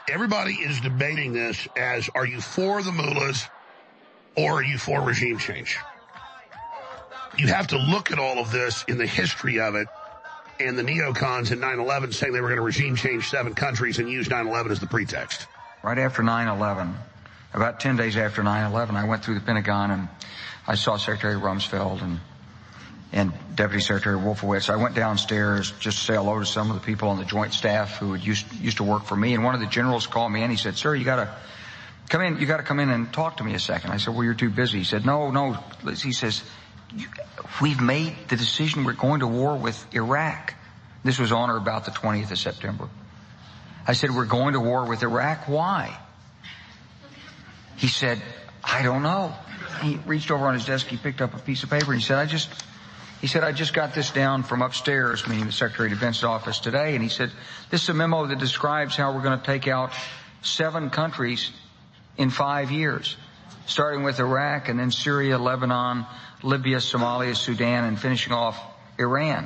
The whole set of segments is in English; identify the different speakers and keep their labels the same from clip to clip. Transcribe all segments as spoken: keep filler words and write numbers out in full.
Speaker 1: everybody is debating this as, are you for the mullahs or are you for regime change? You have to look at all of this in the history of it, and the neocons in nine eleven saying they were going to regime change seven countries and use nine eleven as the pretext.
Speaker 2: Right after nine eleven, about ten days after nine eleven, I went through the Pentagon and I saw Secretary Rumsfeld and and Deputy Secretary Wolfowitz. I went downstairs just to say hello to some of the people on the joint staff who had used, used to work for me. And one of the generals called me and he said, "Sir, you gotta come in, you gotta come in and talk to me a second." I said, "Well, you're too busy." He said, "No, no." He says, "We've made the decision. We're going to war with Iraq." This was on or about the twentieth of September. I said, "We're going to war with Iraq. Why?" He said, "I don't know." He reached over on his desk, he picked up a piece of paper and he said, I just, he said, I just got this down from upstairs, meaning the Secretary of Defense's office today. And he said, "This is a memo that describes how we're going to take out seven countries in five years, starting with Iraq and then Syria, Lebanon, Libya, Somalia, Sudan, and finishing off Iran."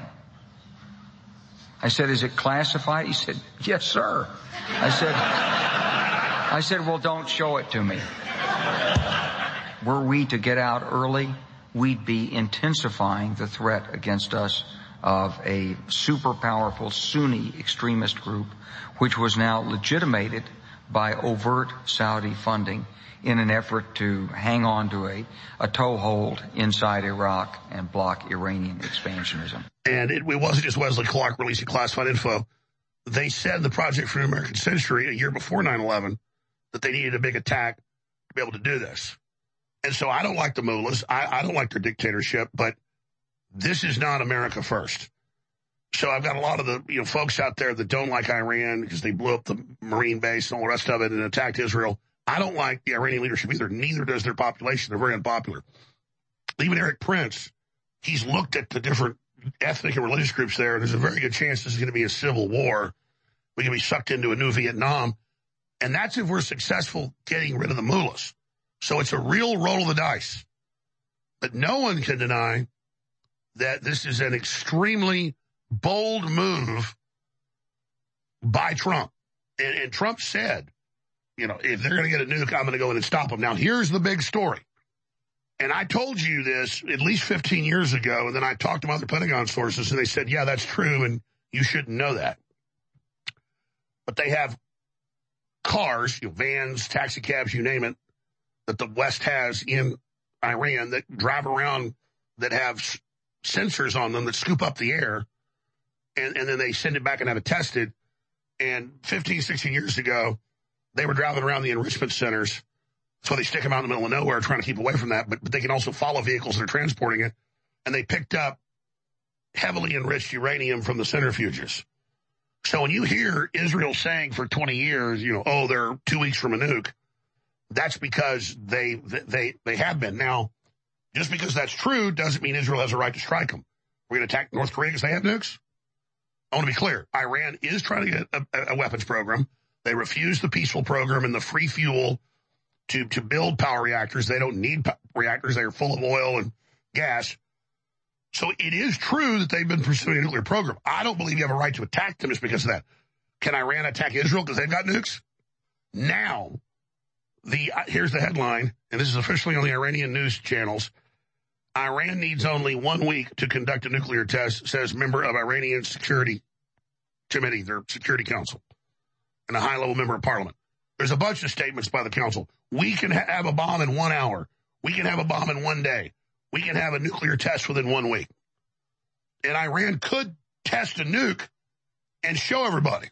Speaker 2: I said, "Is it classified?" He said, "Yes, sir." I said, I said, "Well, don't show it to me." Were we to get out early, we'd be intensifying the threat against us of a super powerful Sunni extremist group, which was now legitimated by overt Saudi funding in an effort to hang on to a, a toehold inside Iraq and block Iranian expansionism.
Speaker 1: And it, it wasn't just Wesley Clark releasing classified info. They said the Project for the American Century a year before nine eleven that they needed a big attack to be able to do this. And so I don't like the mullahs. I, I don't like their dictatorship, but this is not America first. So I've got a lot of the you know folks out there that don't like Iran because they blew up the Marine base and all the rest of it and attacked Israel. I don't like the Iranian leadership either. Neither does their population. They're very unpopular. Even Eric Prince, he's looked at the different ethnic and religious groups there, and there's a very good chance this is going to be a civil war. We can be sucked into a new Vietnam. And that's if we're successful getting rid of the mullahs. So it's a real roll of the dice. But no one can deny that this is an extremely bold move by Trump. And, and Trump said, you know, if they're going to get a nuke, I'm going to go in and stop them. Now, here's the big story. And I told you this at least fifteen years ago, and then I talked to other Pentagon sources, and they said, yeah, that's true, and you shouldn't know that. But they have cars, you know, vans, taxi cabs, you name it, that the West has in Iran that drive around that have s- sensors on them that scoop up the air, and, and then they send it back and have it tested. And fifteen, sixteen years ago, they were driving around the enrichment centers, so they stick them out in the middle of nowhere trying to keep away from that, but, but they can also follow vehicles that are transporting it, and they picked up heavily enriched uranium from the centrifuges. So when you hear Israel saying for twenty years, you know, oh, they're two weeks from a nuke, that's because they they they have been. Now, just because that's true doesn't mean Israel has a right to strike them. We're going to attack North Korea because they have nukes? I want to be clear. Iran is trying to get a, a weapons program. They refuse the peaceful program and the free fuel to, to build power reactors. They don't need po- reactors. They are full of oil and gas. So it is true that they've been pursuing a nuclear program. I don't believe you have a right to attack them just because of that. Can Iran attack Israel because they've got nukes? Now, the uh, here's the headline, and this is officially on the Iranian news channels. Iran needs only one week to conduct a nuclear test, says member of Iranian Security Committee, their Security Council, and a high-level member of parliament. There's a bunch of statements by the council. We can ha- have a bomb in one hour. We can have a bomb in one day. We can have a nuclear test within one week. And Iran could test a nuke and show everybody.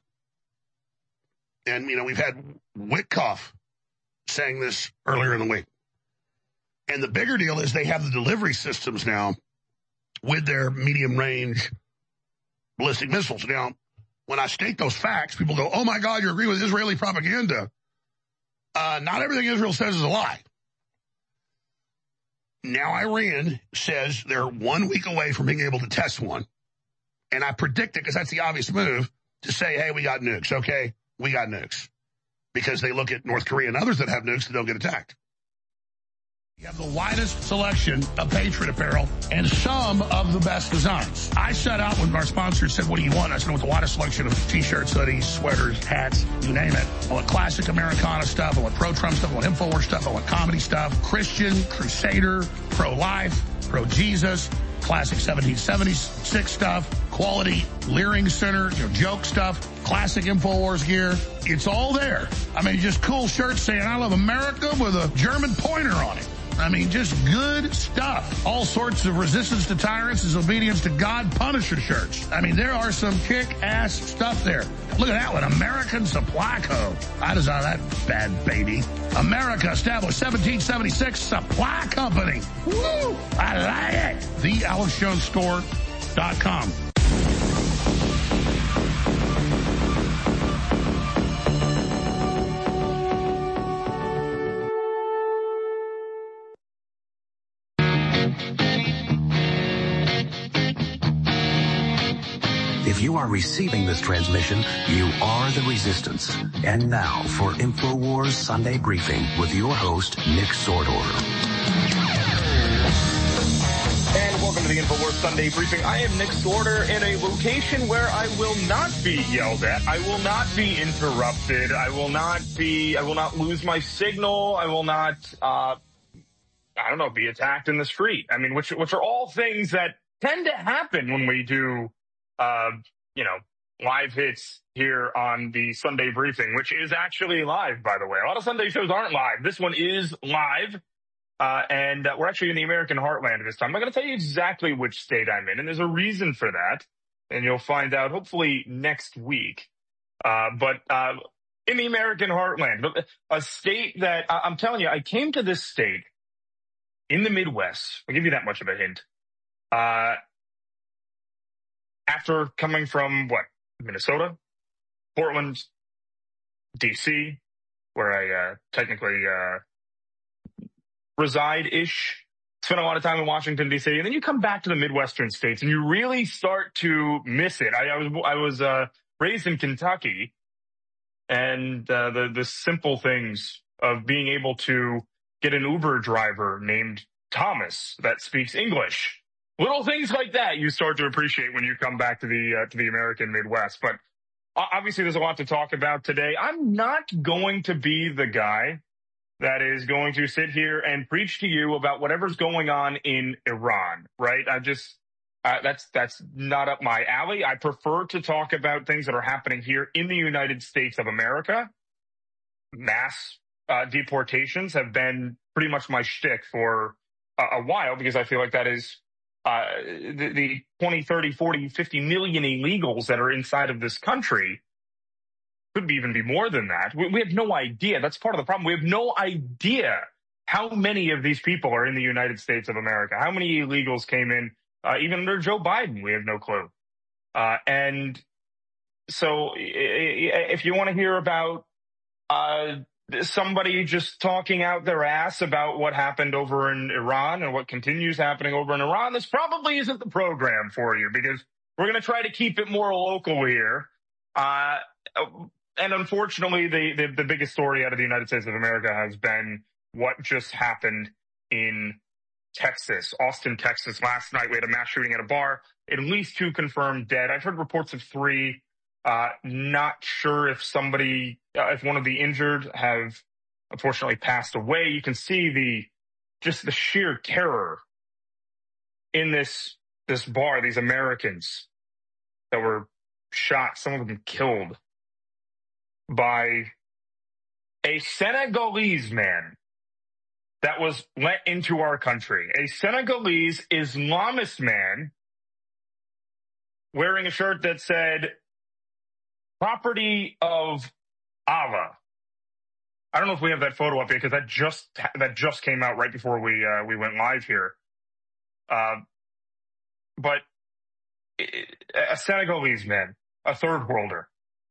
Speaker 1: And, you know, we've had Witkoff saying this earlier in the week. And the bigger deal is they have the delivery systems now with their medium-range ballistic missiles. Now, when I state those facts, people go, oh, my God, you agree with Israeli propaganda. Uh, not everything Israel says is a lie. Now Iran says they're one week away from being able to test one. And I predict it, because that's the obvious move, to say, hey, we got nukes, okay? We got nukes. Because they look at North Korea and others that have nukes that don't get attacked. You have the widest selection of Patriot apparel and some of the best designs. I set out when our sponsor said, what do you want? I said, with the widest selection of T-shirts, hoodies, sweaters, hats, you name it. I want classic Americana stuff. I want pro-Trump stuff. I want InfoWars stuff. I want comedy stuff. Christian, Crusader, pro-life, pro-Jesus, classic seventeen seventy-six stuff, quality Leering Center, you know, joke stuff, classic InfoWars gear. It's all there. I mean, just cool shirts saying, I love America with a German pointer on it. I mean, just good stuff. All sorts of resistance to tyrants is obedience to God Punisher shirts. I mean, there are some kick-ass stuff there. Look at that one, American Supply Co. I designed that bad baby. America established seventeen seventy-six Supply Company. Woo! I like it. the alex jones store dot com.
Speaker 3: If you are receiving this transmission, you are the resistance. And now for InfoWars Sunday Briefing with your host, Nick Sordor.
Speaker 4: And welcome to the InfoWars Sunday Briefing. I am Nick Sordor in a location where I will not be yelled at. I will not be interrupted. I will not be, I will not lose my signal. I will not, uh, I don't know, be attacked in the street. I mean, which, which are all things that tend to happen when we do Uh, you know, live hits here on the Sunday Briefing, which is actually live, by the way. A lot of Sunday shows aren't live. This one is live, uh, and uh, we're actually in the American heartland this time. I'm not going to tell you exactly which state I'm in, and there's a reason for that, and you'll find out hopefully next week. Uh, but uh, in the American heartland, a state that, I'm telling you, I came to this state in the Midwest. I'll give you that much of a hint. Uh, After coming from, what, Minnesota, Portland, D C, where I uh, technically uh, reside-ish, spent a lot of time in Washington, D C, and then you come back to the Midwestern states, and you really start to miss it. I, I was I was uh, raised in Kentucky, and uh, the, the simple things of being able to get an Uber driver named Thomas that speaks English. Little things like that you start to appreciate when you come back to the uh, to the American Midwest. But obviously there's a lot to talk about today. I'm not going to be the guy that is going to sit here and preach to you about whatever's going on in Iran, right? I just, uh, that's, that's not up my alley. I prefer to talk about things that are happening here in the United States of America. Mass uh, deportations have been pretty much my shtick for a, a while, because I feel like that is Uh, the, the twenty, thirty, forty, fifty million illegals that are inside of this country. Could be even be more than that. We, we have no idea. That's part of the problem. We have no idea how many of these people are in the United States of America. How many illegals came in, uh, even under Joe Biden? We have no clue. Uh, and so if you want to hear about, uh, somebody just talking out their ass about what happened over in Iran and what continues happening over in Iran, this probably isn't the program for you, because we're going to try to keep it more local here. Uh, and unfortunately, the, the, the biggest story out of the United States of America has been what just happened in Texas, Austin, Texas. Last night, we had a mass shooting at a bar. At least two confirmed dead. I've heard reports of three. Uh, not sure if somebody, uh, if one of the injured have unfortunately passed away. You can see the, just the sheer terror in this, this bar, these Americans that were shot, some of them killed by a Senegalese man that was let into our country. A Senegalese Islamist man wearing a shirt that said, "Property of Allah." I don't know if we have that photo up here, because that just that just came out right before we uh, we went live here. Uh, but a Senegalese man, a third worlder.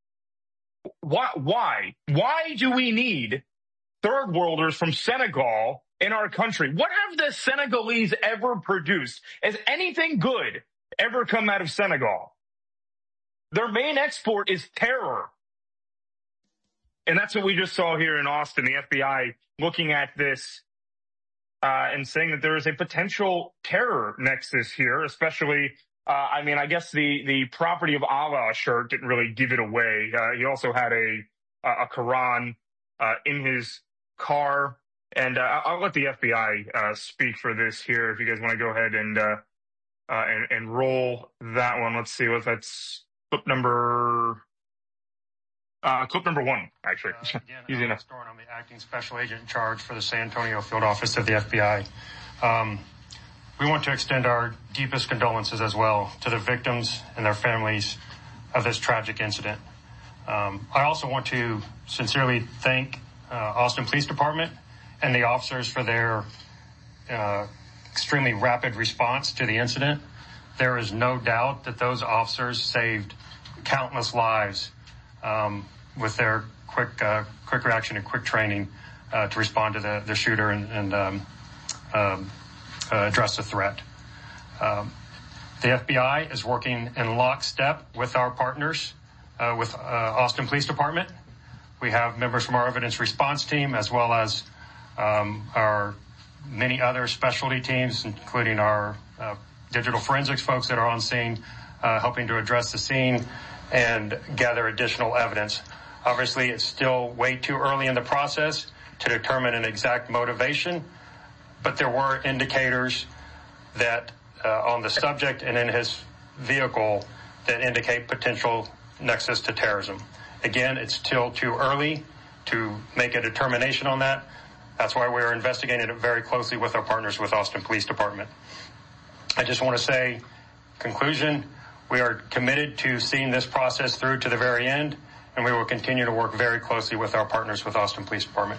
Speaker 4: Why? Why? Why do we need third worlders from Senegal in our country? What have the Senegalese ever produced? Has anything good ever come out of Senegal? Their main export is terror. And that's what we just saw here in Austin, the F B I looking at this uh, and saying that there is a potential terror nexus here, especially, uh, I mean, I guess the, the property of Allah shirt didn't really give it away. Uh, he also had a, a Quran, uh, in his car. And, uh, I'll let the F B I, uh, speak for this here if you guys want to go ahead and, uh, uh, and, and roll that one. Let's see what that's clip number, uh, clip number one, actually.
Speaker 5: Uh, again,
Speaker 4: Easy enough.
Speaker 5: Storm, I'm the acting special agent in charge for the San Antonio field office of the F B I. Um, we want to extend our deepest condolences as well to the victims and their families of this tragic incident. Um, I also want to sincerely thank uh, Austin Police Department and the officers for their uh, extremely rapid response to the incident. There is no doubt that those officers saved countless lives um, with their quick uh, quick reaction and quick training uh, to respond to the, the shooter and, and um, um, uh, address the threat. Um, the F B I is working in lockstep with our partners, uh, with uh, Austin Police Department. We have members from our evidence response team as well as um, our many other specialty teams, including our uh, digital forensics folks that are on scene, uh, helping to address the scene and gather additional evidence. Obviously, it's still way too early in the process to determine an exact motivation, but there were indicators that uh, on the subject and in his vehicle that indicate potential nexus to terrorism. Again, it's still too early to make a determination on that. That's why we're investigating it very closely with our partners with Austin Police Department. I just want to say, conclusion, we are committed to seeing this process through to the very end, and we will continue to work very closely with our partners with Austin Police Department.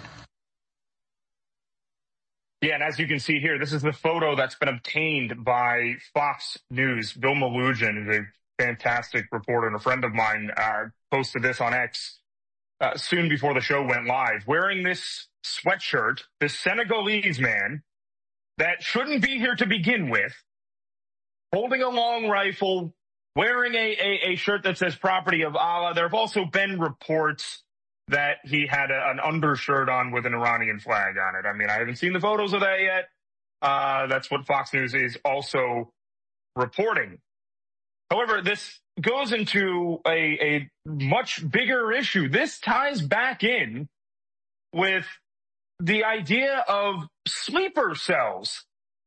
Speaker 4: Yeah, and as you can see here, this is the photo that's been obtained by Fox News. Bill Malugin is a fantastic reporter and a friend of mine, uh, posted this on X uh, soon before the show went live, wearing this sweatshirt, this Senegalese man that shouldn't be here to begin with, holding a long rifle, wearing a, a, a shirt that says property of Allah. There have also been reports that he had a, an undershirt on with an Iranian flag on it. I mean, I haven't seen the photos of that yet. Uh, that's what Fox News is also reporting. However, this goes into a, a much bigger issue. This ties back in with the idea of sleeper cells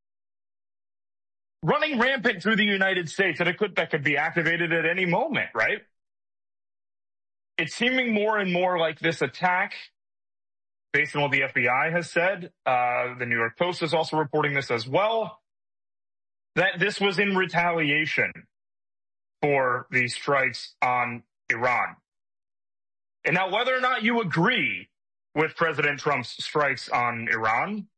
Speaker 4: running rampant through the United States, and it could, that could be activated at any moment, right? It's seeming more and more like this attack, based on what the F B I has said, uh, the New York Post is also reporting this as well, that this was in retaliation for the strikes on Iran. And now, whether or not you agree with President Trump's strikes on Iran,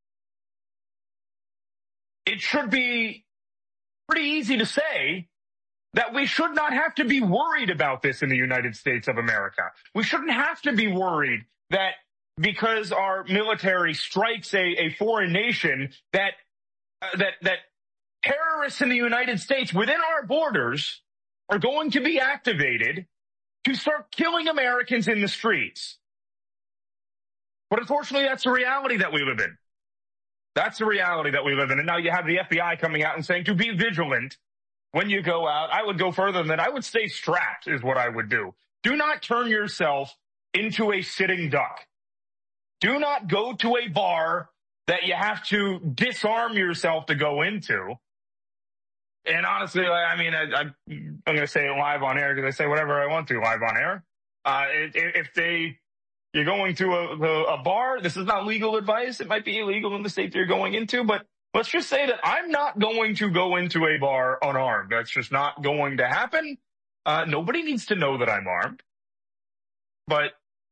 Speaker 4: it should be pretty easy to say that we should not have to be worried about this in the United States of America. We shouldn't have to be worried that because our military strikes a, a foreign nation, that uh, that that terrorists in the United States within our borders are going to be activated to start killing Americans in the streets. But unfortunately, that's the reality that we live in. That's the reality that we live in. And now you have the F B I coming out and saying to be vigilant when you go out. I would go further than that. I would stay strapped is what I would do. Do not turn yourself into a sitting duck. Do not go to a bar that you have to disarm yourself to go into. And honestly, I mean, I, I, I'm going to say it live on air because I say whatever I want to live on air. Uh, if they, you're going to a, a bar, this is not legal advice. It might be illegal in the state that you're going into, but let's just say that I'm not going to go into a bar unarmed. That's just not going to happen. Uh, nobody needs to know that I'm armed, but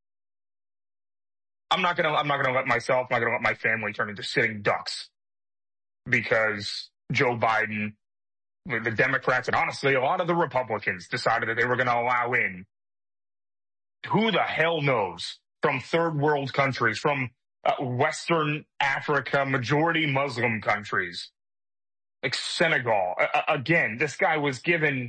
Speaker 4: I'm not going to, I'm not going to let myself, I'm not going to let my family turn into sitting ducks because Joe Biden, the Democrats, and honestly, a lot of the Republicans decided that they were going to allow in who the hell knows from third world countries, from uh, Western Africa, majority Muslim countries, like Senegal. Uh, again, this guy was given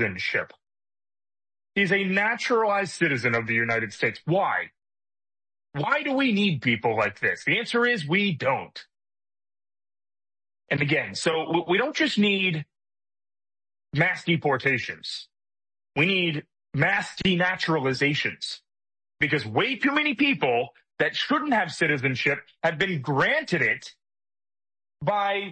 Speaker 4: citizenship. He's a naturalized citizen of the United States. Why? Why do we need people like this? The answer is we don't. And again, so we don't just need mass deportations. We need mass denaturalizations, because way too many people that shouldn't have citizenship have been granted it by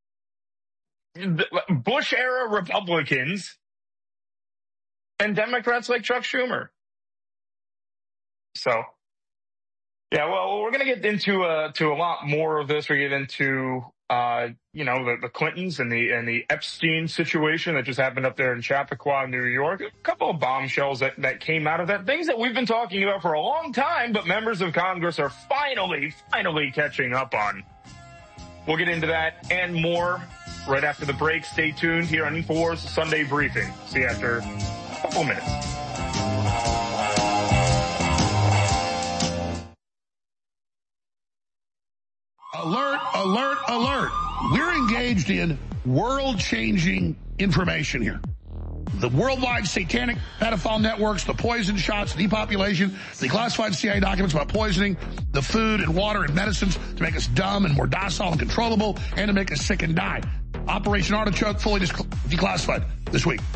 Speaker 4: Bush-era Republicans and Democrats like Chuck Schumer. So, yeah, well, we're going to get into uh, to a lot more of this. We get into, uh, you know, the, the Clintons and the and the Epstein situation that just happened up there in Chappaqua, New York. A couple of bombshells that, that came out of that. Things that we've been talking about for a long time, but members of Congress are finally, finally catching up on. We'll get into that and more right after the break. Stay tuned here on InfoWars Sunday Briefing. See you after a couple minutes.
Speaker 1: Alert, alert, alert. We're engaged in world-changing information here. The worldwide satanic pedophile networks, the poison shots, depopulation, the classified C I A documents about poisoning the food and water and medicines to make us dumb and more docile and controllable and to make us sick and die. Operation Artichoke fully declassified this week.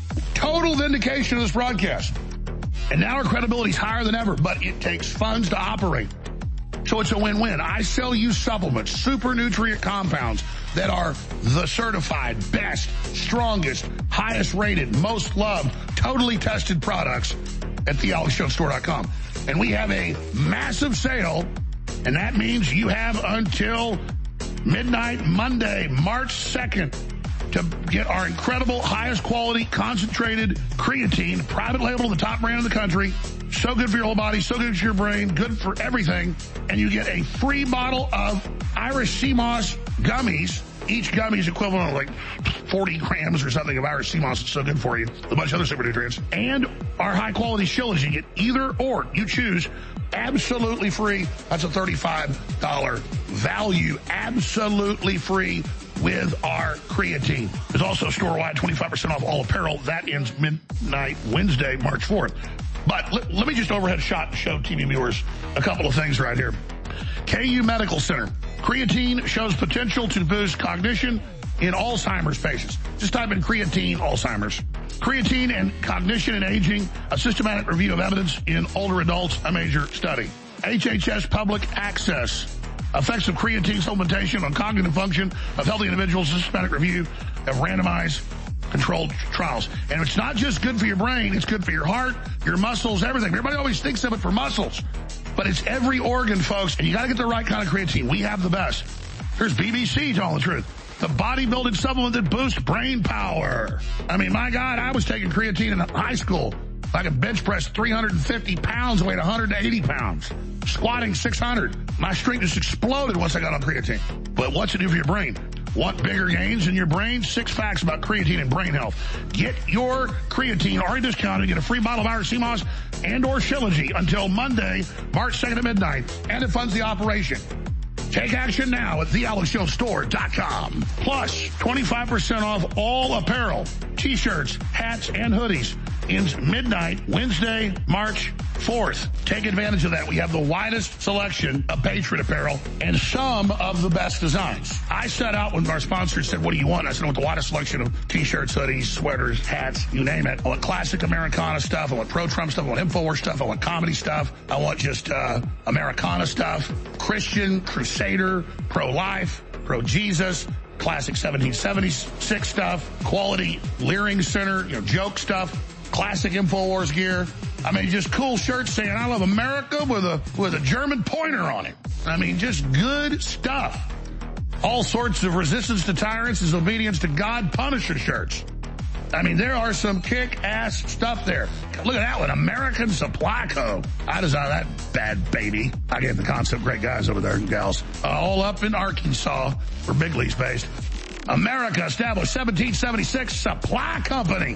Speaker 1: Total vindication of this broadcast. And now our credibility is higher than ever, but it takes funds to operate. So it's a win-win. I sell you supplements, super nutrient compounds that are the certified, best, strongest, highest rated, most loved, totally tested products at the alex jones store dot com. And we have a massive sale, and that means you have until midnight Monday, March second, to get our incredible, highest quality, concentrated creatine, private label, the top brand in the country. So good for your whole body, so good for your brain, good for everything. And you get a free bottle of Irish Sea Moss gummies. Each gummy is equivalent of like forty grams or something of Irish Sea Moss. It's so good for you. A bunch of other super nutrients. And our high-quality Shilajit. You get either or. You choose. Absolutely free. That's a thirty-five dollars value. Absolutely free with our creatine. There's also store-wide twenty-five percent off all apparel. That ends midnight Wednesday, March fourth. But let, let me just overhead shot and show T V viewers a couple of things right here. K U Medical Center. Creatine shows potential to boost cognition in Alzheimer's patients. Just type in creatine, Alzheimer's. Creatine and cognition and aging, a systematic review of evidence in older adults, a major study. H H S Public Access. Effects of creatine supplementation on cognitive function of healthy individuals, a systematic review of randomized controlled trials. And it's not just good for your brain, it's good for your heart, your muscles, everything. Everybody always thinks of it for muscles, but it's every organ, folks, and you gotta get the right kind of creatine. We have the best. Here's B B C telling the truth. The bodybuilding supplement that boosts brain power. I mean, my God, I was taking creatine in high school. I could bench press three hundred fifty pounds, weighed one hundred eighty pounds. Squatting six hundred. My strength just exploded once I got on creatine. But what's it do for your brain? Want bigger gains in your brain? Six facts about creatine and brain health. Get your creatine already discounted. Get a free bottle of Irish Sea Moss and or Shilajit until Monday, March second at midnight. And it funds the operation. Take action now at the alex jones store dot com. Plus, twenty-five percent off all apparel, t-shirts, hats, and hoodies. Ends midnight, Wednesday, March fourth. Take advantage of that. We have the widest selection of Patriot apparel and some of the best designs. I set out when our sponsors said, what do you want? I said, I want the widest selection of t-shirts, hoodies, sweaters, hats, you name it. I want classic Americana stuff. I want pro-Trump stuff. I want InfoWars stuff. I want comedy stuff. I want just uh, Americana stuff. Christian, Crusader, pro-life, pro-Jesus, classic seventeen seventy-six stuff, quality Leering Center, you know, joke stuff, classic InfoWars gear. I mean, just cool shirts saying, I love America with a, with a German pointer on it. I mean, just good stuff. All sorts of resistance to tyrants is obedience to God Punisher shirts. I mean, there are some kick-ass stuff there. Look at that one, American Supply Co. I designed that bad baby. I gave the concept, great guys over there and gals. Uh, all up in Arkansas, where Big League's based. America established seventeen seventy-six Supply Company.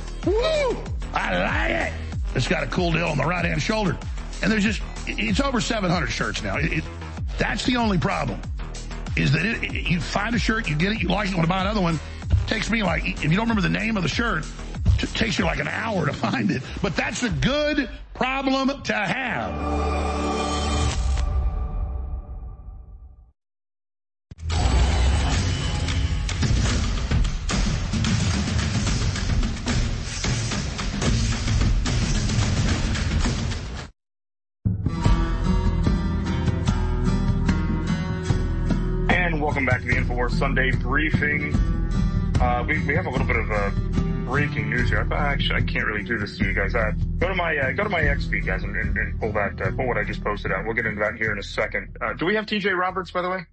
Speaker 1: Woo! I like it. It's got a cool deal on the right-hand shoulder. And there's just, it's over seven hundred shirts now. It, it, that's the only problem, is that it, it, you find a shirt, you get it, you like it, you want to buy another one. It takes me like, if you don't remember the name of the shirt, it takes you like an hour to find it. But that's a good problem to have.
Speaker 4: Welcome back to the InfoWars Sunday briefing. Uh, we, we have a little bit of uh, breaking news here. I, actually, I can't really do this to you guys. Uh, go to my uh, go to my X feed, guys, and, and, and pull that uh, pull what I just posted out. We'll get into that here in a second. Uh, do we have T J Roberts, by the way?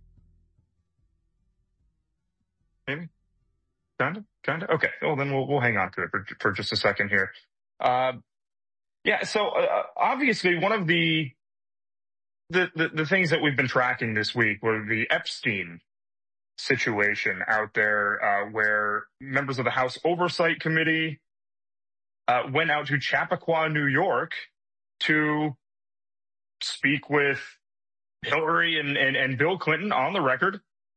Speaker 4: Maybe. Kinda, kinda. Okay. Well, then we'll we'll hang on to it for for just a second here. Uh, yeah. So uh, obviously, one of the The, the the things that we've been tracking this week were the Epstein situation out there, uh, where members of the House Oversight Committee uh, went out to Chappaqua, New York, to speak with Hillary and, and, and Bill Clinton on the record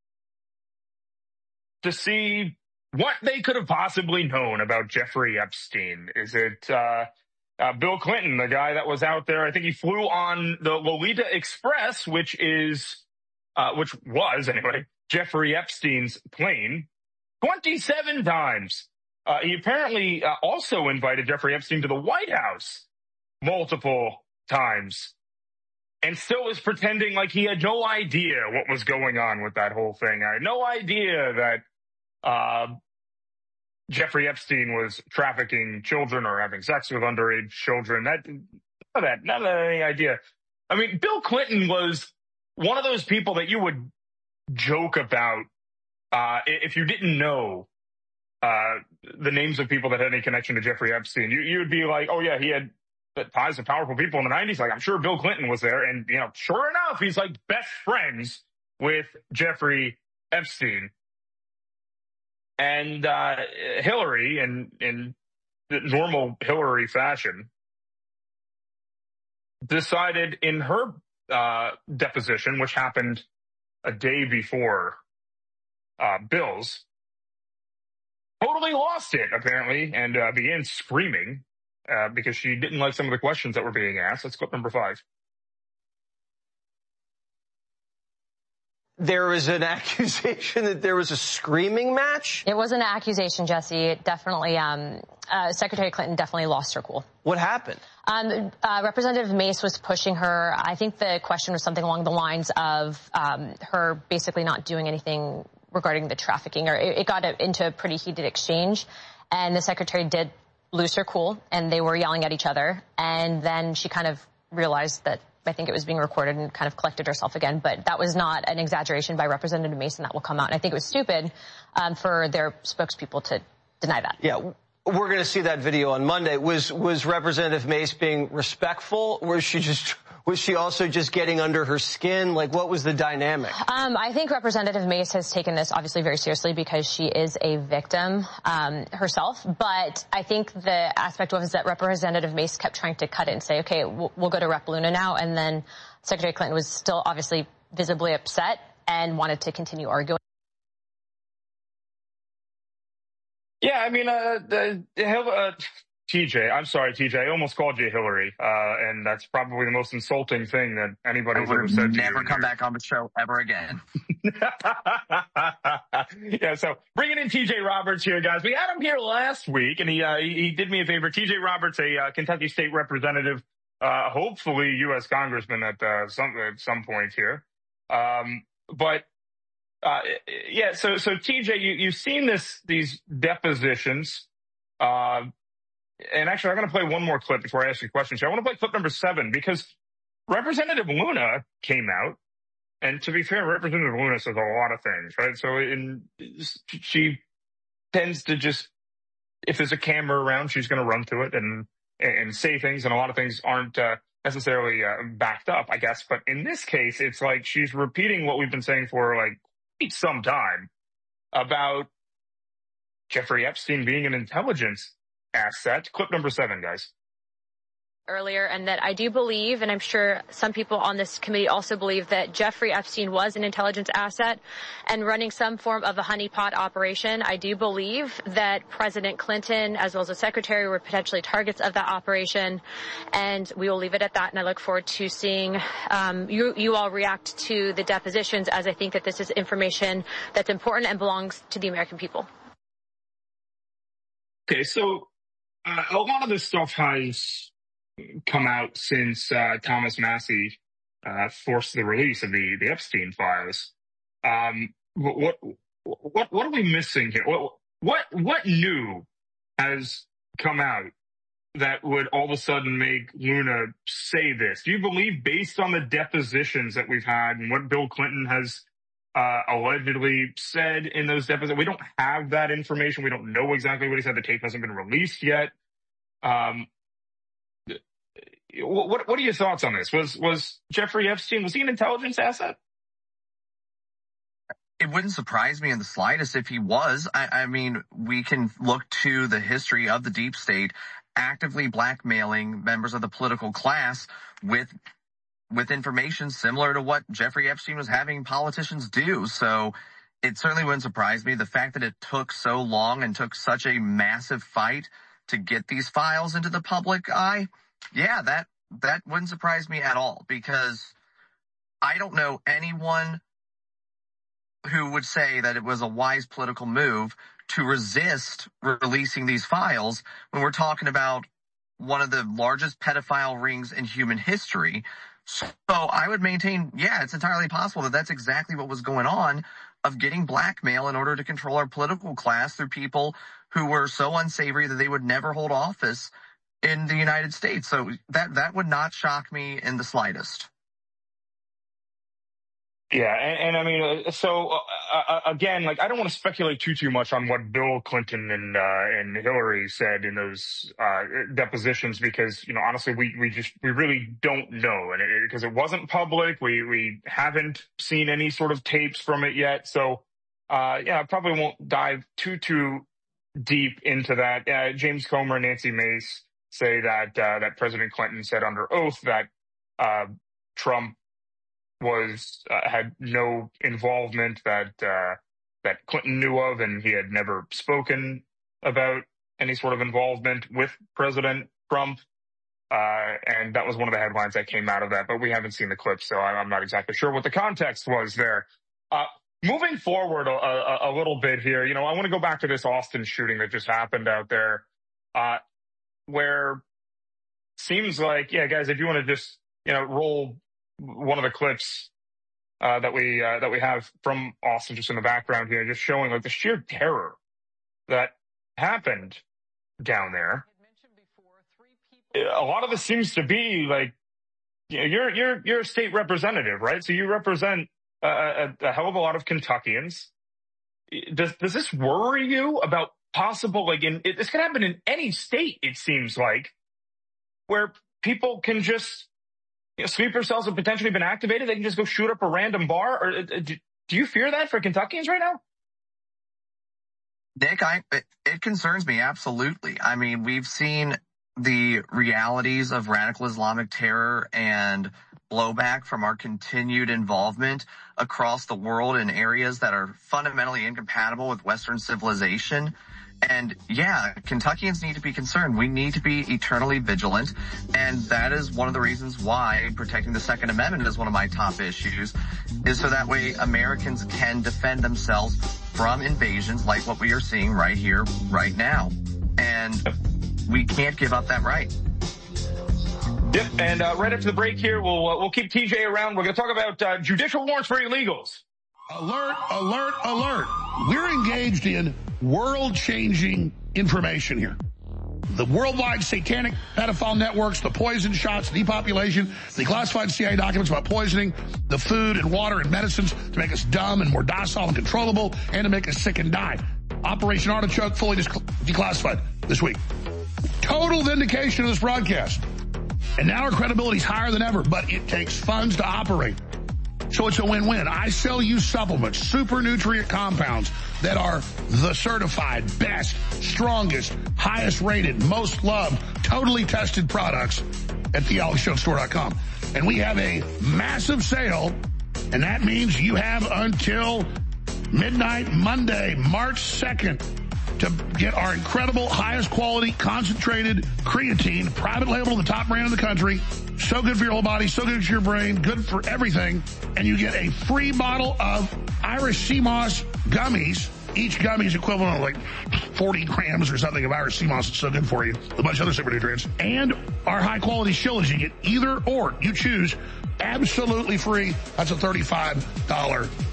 Speaker 4: to see what they could have possibly known about Jeffrey Epstein. Is it uh, Uh, Bill Clinton, the guy that was out there? I think he flew on the Lolita Express, which is, uh, which was anyway, Jeffrey Epstein's plane, twenty-seven times. Uh, he apparently uh, also invited Jeffrey Epstein to the White House multiple times, and still is pretending like he had no idea what was going on with that whole thing. I had no idea that, uh, Jeffrey Epstein was trafficking children or having sex with underage children. That, none of that, none of that, any idea. I mean, Bill Clinton was one of those people that you would joke about, uh, if you didn't know, uh, the names of people that had any connection to Jeffrey Epstein. You, you would be like, oh yeah, he had ties to powerful people in the nineties. Like, I'm sure Bill Clinton was there. And, you know, sure enough, he's like best friends with Jeffrey Epstein. And uh, Hillary, in, in normal Hillary fashion, decided in her uh, deposition, which happened a day before uh, Bill's, totally lost it, apparently, and uh, began screaming uh, because she didn't like some of the questions that were being asked. That's clip number five.
Speaker 6: There was an accusation that there was a screaming match?
Speaker 7: It was an accusation, Jesse. It definitely, um, uh, Secretary Clinton definitely lost her cool.
Speaker 6: What happened?
Speaker 7: Um, uh, Representative Mace was pushing her. I think the question was something along the lines of um, her basically not doing anything regarding the trafficking, or it, it got into a pretty heated exchange. And the secretary did lose her cool, and they were yelling at each other. And then she kind of realized that I think it was being recorded and kind of collected herself again. But that was not an exaggeration by Representative Mason. That will come out. And I think it was stupid um, for their spokespeople to deny that.
Speaker 6: Yeah, we're going to see that video on Monday. Was was Representative Mace being respectful? Was she just was she also just getting under her skin? Like, what was the dynamic?
Speaker 7: Um, I think Representative Mace has taken this obviously very seriously because she is a victim um, herself. But I think the aspect was that Representative Mace kept trying to cut it and say, okay, we'll, we'll go to Rep Luna now. And then Secretary Clinton was still obviously visibly upset and wanted to continue arguing.
Speaker 4: Yeah, I mean, uh, the, uh, T J, I'm sorry, T J, I almost called you Hillary, uh, and that's probably the most insulting thing that anybody's ever said to you.
Speaker 8: Never come back on the show ever again.
Speaker 4: Yeah, so bringing in T J Roberts here, guys. We had him here last week, and he uh, he, he did me a favor. T J Roberts, a uh, Kentucky State representative, uh, hopefully U S congressman at uh, some at some point here. Um, but uh, yeah, so so T J, you you've seen this these depositions. Uh, And actually, I'm going to play one more clip before I ask you questions. I want to play clip number seven because Representative Luna came out, and to be fair, Representative Luna says a lot of things, right? So in, she tends to just, if there's a camera around, she's going to run to it and and say things, and a lot of things aren't uh, necessarily uh, backed up, I guess. But in this case, it's like she's repeating what we've been saying for like some time about Jeffrey Epstein being an intelligence asset. Clip number seven, guys.
Speaker 9: Earlier, and that I do believe, and I'm sure some people on this committee also believe, that Jeffrey Epstein was an intelligence asset and running some form of a honeypot operation. I do believe that President Clinton, as well as the secretary, were potentially targets of that operation, and we will leave it at that. And I look forward to seeing um, you, you all react to the depositions, as I think that this is information that's important and belongs to the American people.
Speaker 4: Okay, so uh, a lot of this stuff has come out since uh, Thomas Massie uh, forced the release of the, the Epstein files. Um, what what what are we missing here? What what what new has come out that would all of a sudden make Luna say this? Do you believe, based on the depositions that we've had and what Bill Clinton has uh, allegedly said in those depositions, we don't have that information. We don't know exactly what he said. The tape hasn't been released yet. Um, what what are your thoughts on this? Was was Jeffrey Epstein, was he an intelligence asset?
Speaker 8: It wouldn't surprise me in the slightest if he was. I, I mean, we can look to the history of the deep state actively blackmailing members of the political class with with information similar to what Jeffrey Epstein was having politicians do. So it certainly wouldn't surprise me. The fact that it took so long and took such a massive fight to get these files into the public eye, yeah, that that wouldn't surprise me at all, because I don't know anyone who would say that it was a wise political move to resist releasing these files when we're talking about one of the largest pedophile rings in human history. So I would maintain, yeah, it's entirely possible that that's exactly what was going on, of getting blackmail in order to control our political class through people who were so unsavory that they would never hold office in the United States. So that, that would not shock me in the slightest.
Speaker 4: Yeah, and, and I mean, uh, so uh, uh, again, like, I don't want to speculate too too much on what Bill Clinton and uh, and Hillary said in those uh, depositions, because, you know, honestly, we we just we really don't know, and because it, it wasn't public, we we haven't seen any sort of tapes from it yet. So, uh, yeah, I probably won't dive too too deep into that. Uh, James Comer and Nancy Mace say that uh, that President Clinton said under oath that uh, Trump was uh, had no involvement that uh, that Clinton knew of, and he had never spoken about any sort of involvement with President Trump. Uh, and that was one of the headlines that came out of that, but we haven't seen the clip, so I'm not exactly sure what the context was there. Uh, moving forward a, a, a little bit here, you know, I want to go back to this Austin shooting that just happened out there, uh, where seems like, yeah, guys, if you want to just, you know, roll one of the clips uh, that we uh, that we have from Austin just in the background here, just showing like the sheer terror that happened down there. A lot of this seems to be like, you know, you're you're you're a state representative, right? So you represent a, a, a hell of a lot of Kentuckians. Does does this worry you about possible, like, in it, this could happen in any state, it seems like, where people can just, you know, sweeper cells have potentially been activated. They can just go shoot up a random bar. Or uh, do, do you fear that for Kentuckians right now?
Speaker 8: Nick, I, it, it concerns me. Absolutely. I mean, we've seen the realities of radical Islamic terror and blowback from our continued involvement across the world in areas that are fundamentally incompatible with Western civilization. And yeah, Kentuckians need to be concerned. We need to be eternally vigilant. And that is one of the reasons why protecting the Second Amendment is one of my top issues, is so that way Americans can defend themselves from invasions like what we are seeing right here, right now. And we can't give up that right.
Speaker 4: Yep. And uh, right after the break here, we'll uh, we'll keep T J around. We're going to talk about uh, judicial warrants for illegals.
Speaker 1: Alert, alert, alert. We're engaged in world-changing information here. The worldwide satanic pedophile networks, the poison shots, depopulation, the classified C I A documents about poisoning the food and water and medicines to make us dumb and more docile and controllable, and to make us sick and die. Operation Artichoke, fully declassified this week. Total vindication of this broadcast. And now our credibility is higher than ever, but it takes funds to operate. So it's a win-win. I sell you supplements, super nutrient compounds that are the certified, best, strongest, highest rated, most loved, totally tested products at the alex jones store dot com. And we have a massive sale, and that means you have until midnight Monday, March second, to get our incredible, highest quality, concentrated creatine, private label, the top brand in the country. So good for your whole body, so good for your brain, good for everything. And you get a free bottle of Irish sea moss gummies. Each gummy is equivalent of like forty grams or something of Irish sea moss. It's so good for you. A bunch of other super nutrients. And our high quality shillings. You get either or. You choose. Absolutely free. That's a thirty-five dollars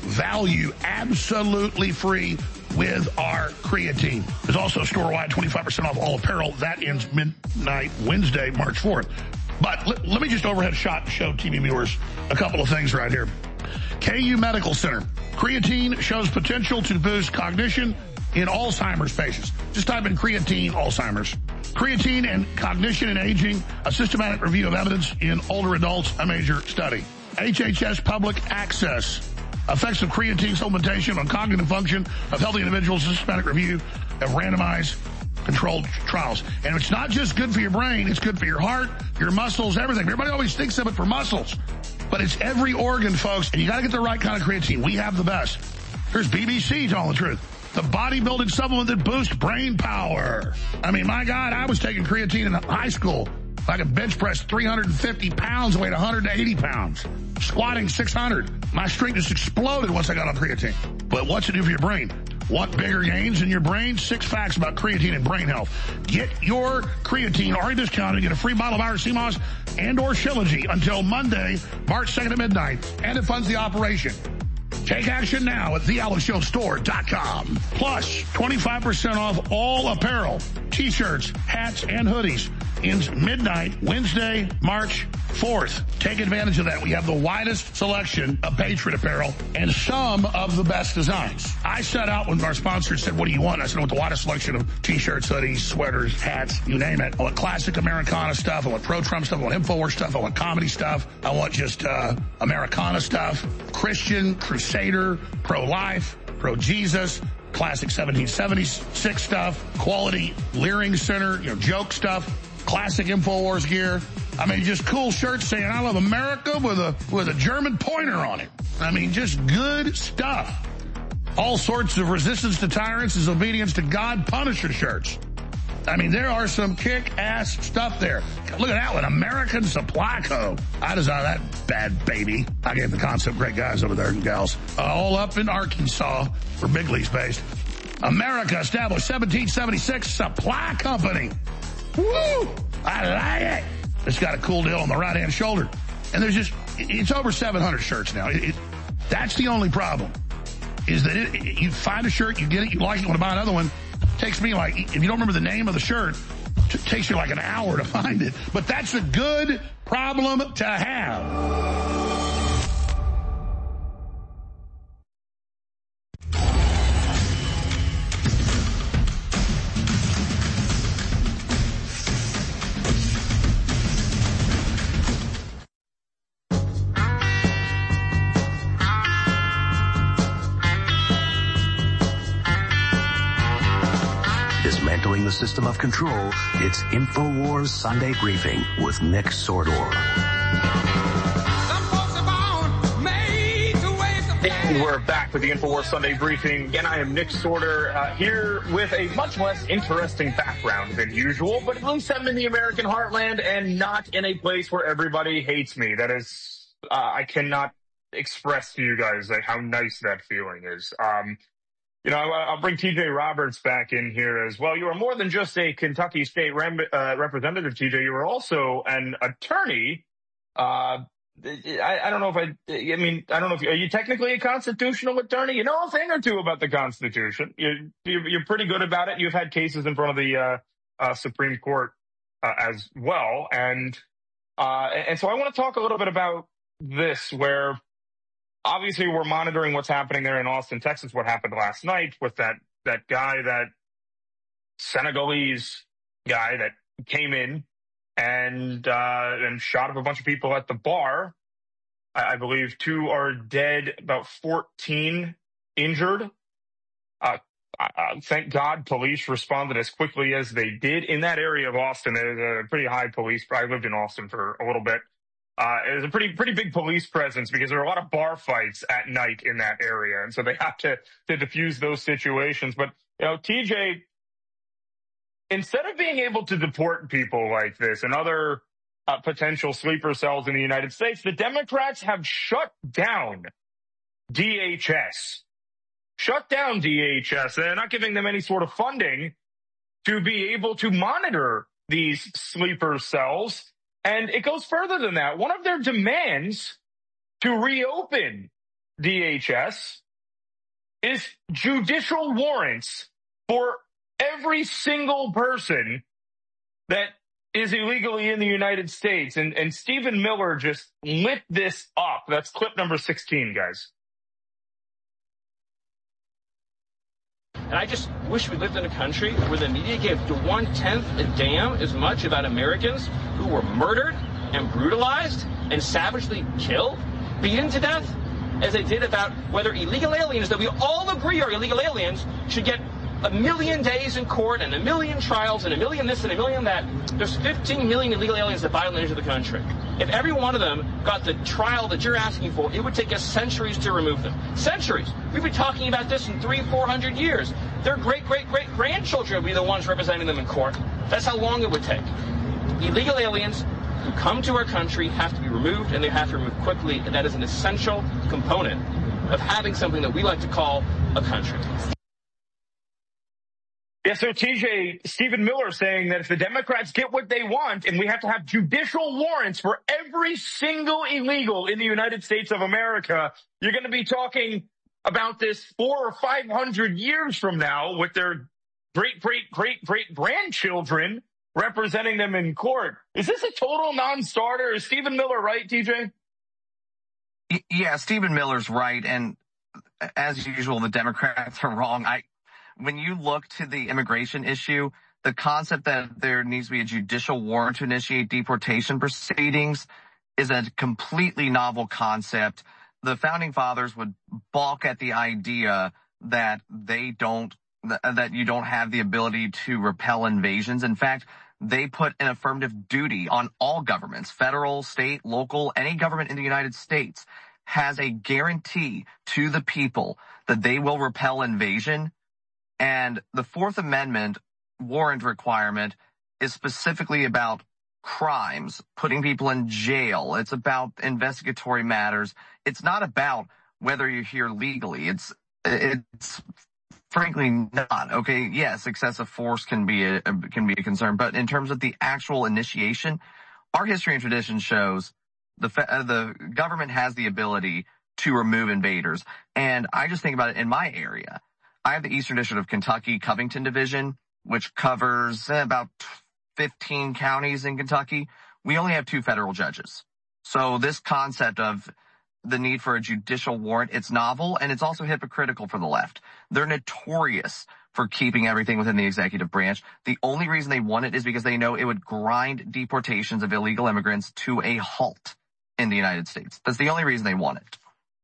Speaker 1: value, absolutely free with our creatine. There's also store-wide twenty-five percent off all apparel. That ends midnight Wednesday, March fourth. But let, let me just overhead shot show T V viewers a couple of things right here. K U Medical Center. Creatine shows potential to boost cognition in Alzheimer's patients. Just type in creatine, Alzheimer's. Creatine and cognition in aging, a systematic review of evidence in older adults, a major study. H H S Public Access. Effects of creatine supplementation on cognitive function of healthy individuals, a systematic review of randomized controlled trials. And it's not just good for your brain, it's good for your heart, your muscles, everything. Everybody always thinks of it for muscles, but it's every organ, folks, and you got to get the right kind of creatine. We have the best. Here's B B C telling the truth. The bodybuilding supplement that boosts brain power. I mean, my God, I was taking creatine in high school. I could bench press three hundred fifty pounds, weighed one hundred eighty pounds. Squatting six hundred. My strength just exploded once I got on creatine. But what's it do for your brain? Want bigger gains in your brain? Six facts about creatine and brain health. Get your creatine already discounted. Get a free bottle of Irish Sea Moss and or Shilajit until Monday, March second at midnight. And it funds the operation. Take action now at the alex jones store dot com. Plus, twenty-five percent off all apparel, t-shirts, hats, and hoodies. Ends midnight, Wednesday, March fourth. Take advantage of that. We have the widest selection of Patriot apparel and some of the best designs. I set out when our sponsor said, what do you want? I said, I want the widest selection of t-shirts, hoodies, sweaters, hats, you name it. I want classic Americana stuff. I want pro-Trump stuff. I want InfoWars stuff. I want comedy stuff. I want just uh, Americana stuff. Christian, Crusader, pro-life, pro-Jesus. Classic seventeen seventy-six stuff, quality Leering Center, you know, joke stuff, classic InfoWars gear. I mean, just cool shirts saying I love America with a with a German pointer on it. I mean, just good stuff. All sorts of resistance to tyrants is obedience to God Punisher shirts. I mean, there are some kick-ass stuff there. Look at that one, American Supply Co. I designed that bad baby. I gave the concept great guys over there and gals. Uh, all up in Arkansas, where Big Lee's based. America established seventeen seventy-six Supply Company. Woo! I like it. It's got a cool deal on the right-hand shoulder. And there's just, it's over seven hundred shirts now. It, it, that's the only problem, is that it, it, you find a shirt, you get it, you like it, you want to buy another one. Takes me like, if you don't remember the name of the shirt, it takes you like an hour to find it. But that's a good problem to have.
Speaker 3: Dismantling the system of control, it's InfoWars Sunday Briefing with Nick Sordor.
Speaker 4: And we're back with the InfoWars Sunday Briefing. Again, I am Nick Sordor, uh, here with a much less interesting background than usual, but at least I'm in the American heartland and not in a place where everybody hates me. That is, uh, I cannot express to you guys like, how nice that feeling is. Um, You know, I'll bring T J Roberts back in here as well. You are more than just a Kentucky State rem- uh, representative, T J. You are also an attorney. Uh, I, I don't know if I, I mean, I don't know if you, are you technically a constitutional attorney? You know a thing or two about the Constitution. You're, you're, you're pretty good about it. You've had cases in front of the uh, uh, Supreme Court uh, as well. And, uh, and so I want to talk a little bit about this, where obviously we're monitoring what's happening there in Austin, Texas, what happened last night with that, that guy, that Senegalese guy that came in and, uh, and shot up a bunch of people at the bar. I, I believe two are dead, about fourteen injured. Uh, uh, thank God police responded as quickly as they did in that area of Austin. There's a pretty high police. I lived in Austin for a little bit. Uh, it was a pretty, pretty big police presence because there are a lot of bar fights at night in that area. And so they have to, to diffuse those situations. But, you know, T J, instead of being able to deport people like this and other uh, potential sleeper cells in the United States, the Democrats have shut down D H S. Shut down D H S. They're not giving them any sort of funding to be able to monitor these sleeper cells. And it goes further than that. One of their demands to reopen D H S is judicial warrants for every single person that is illegally in the United States. And, and Stephen Miller just lit this up. That's clip number sixteen, guys.
Speaker 10: And I just wish we lived in a country where the media gave to one-tenth a damn as much about Americans who were murdered and brutalized and savagely killed, beaten to death, as they did about whether illegal aliens that we all agree are illegal aliens should get a million days in court and a million trials and a million this and a million that. There's fifteen million illegal aliens that violently enter the country. If every one of them got the trial that you're asking for, it would take us centuries to remove them. Centuries. We've been talking about this in three, four hundred years. Their great, great, great grandchildren would be the ones representing them in court. That's how long it would take. Illegal aliens who come to our country have to be removed, and they have to be removed quickly, and that is an essential component of having something that we like to call a country.
Speaker 4: Yeah, so T J, Stephen Miller saying that if the Democrats get what they want and we have to have judicial warrants for every single illegal in the United States of America, you're going to be talking about this four or five hundred years from now with their great, great, great, great grandchildren representing them in court. Is this a total non-starter? Is Stephen Miller right, T J?
Speaker 8: Yeah, Stephen Miller's right. And as usual, the Democrats are wrong. I, When you look to the immigration issue, the concept that there needs to be a judicial warrant to initiate deportation proceedings is a completely novel concept. The founding fathers would balk at the idea that they don't, that you don't have the ability to repel invasions. In fact, they put an affirmative duty on all governments, federal, state, local, any government in the United States has a guarantee to the people that they will repel invasion. And the Fourth Amendment warrant requirement is specifically about crimes, putting people in jail. It's about investigatory matters. It's not about whether you're here legally. It's, it's frankly not. Okay, yes, excessive force can be a, can be a concern, but in terms of the actual initiation, our history and tradition shows the, the government has the ability to remove invaders. And I just think about it in my area. I have the Eastern District of Kentucky Covington Division, which covers about fifteen counties in Kentucky. We only have two federal judges. So this concept of the need for a judicial warrant, it's novel, and it's also hypocritical for the left. They're notorious for keeping everything within the executive branch. The only reason they want it is because they know it would grind deportations of illegal immigrants to a halt in the United States. That's the only reason they want it.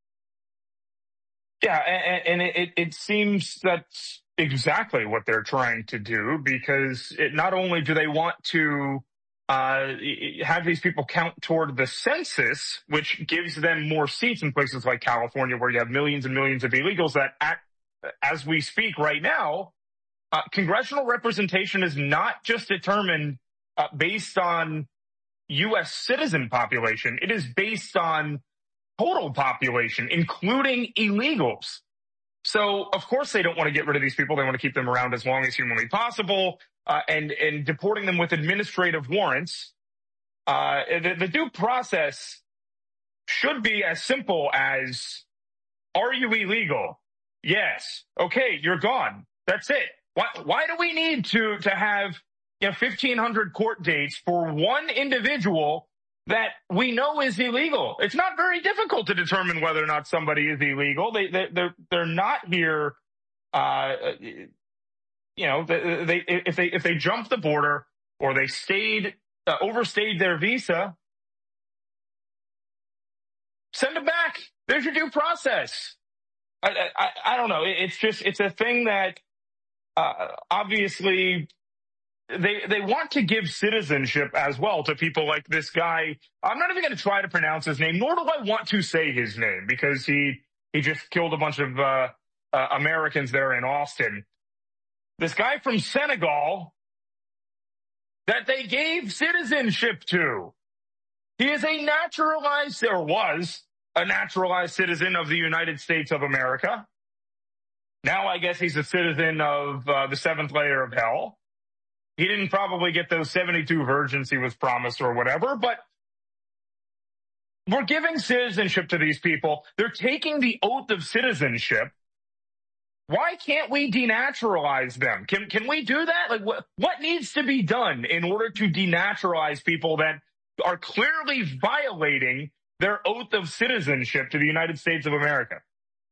Speaker 4: Yeah, and, and it, it seems that's exactly what they're trying to do, because it, not only do they want to uh have these people count toward the census, which gives them more seats in places like California, where you have millions and millions of illegals that act, as we speak right now, uh, congressional representation is not just determined uh, based on U S citizen population. It is based on total population, including illegals. So, of course, they don't want to get rid of these people. They want to keep them around as long as humanly possible, uh, and, and deporting them with administrative warrants. Uh, the, the due process should be as simple as, are you illegal? Yes. Okay, you're gone. That's it. Why, why do we need to, to have, you know, fifteen hundred court dates for one individual that we know is illegal? It's not very difficult to determine whether or not somebody is illegal. They, they, they're, they're not here, uh, you know, they, they, if they, if they jumped the border or they stayed, uh, overstayed their visa, send them back. There's your due process. I, I, I don't know. It's just, it's a thing that, uh, obviously, They they want to give citizenship as well to people like this guy. I'm not even going to try to pronounce his name, nor do I want to say his name, because he he just killed a bunch of uh, uh, Americans there in Austin. This guy from Senegal that they gave citizenship to. He is a naturalized, or was a naturalized citizen of the United States of America. Now I guess he's a citizen of uh, the seventh layer of hell. He didn't probably get those seventy-two virgins he was promised or whatever, but we're giving citizenship to these people. They're taking the oath of citizenship. Why can't we denaturalize them? Can can we do that? Like, what what needs to be done in order to denaturalize people that are clearly violating their oath of citizenship to the United States of America?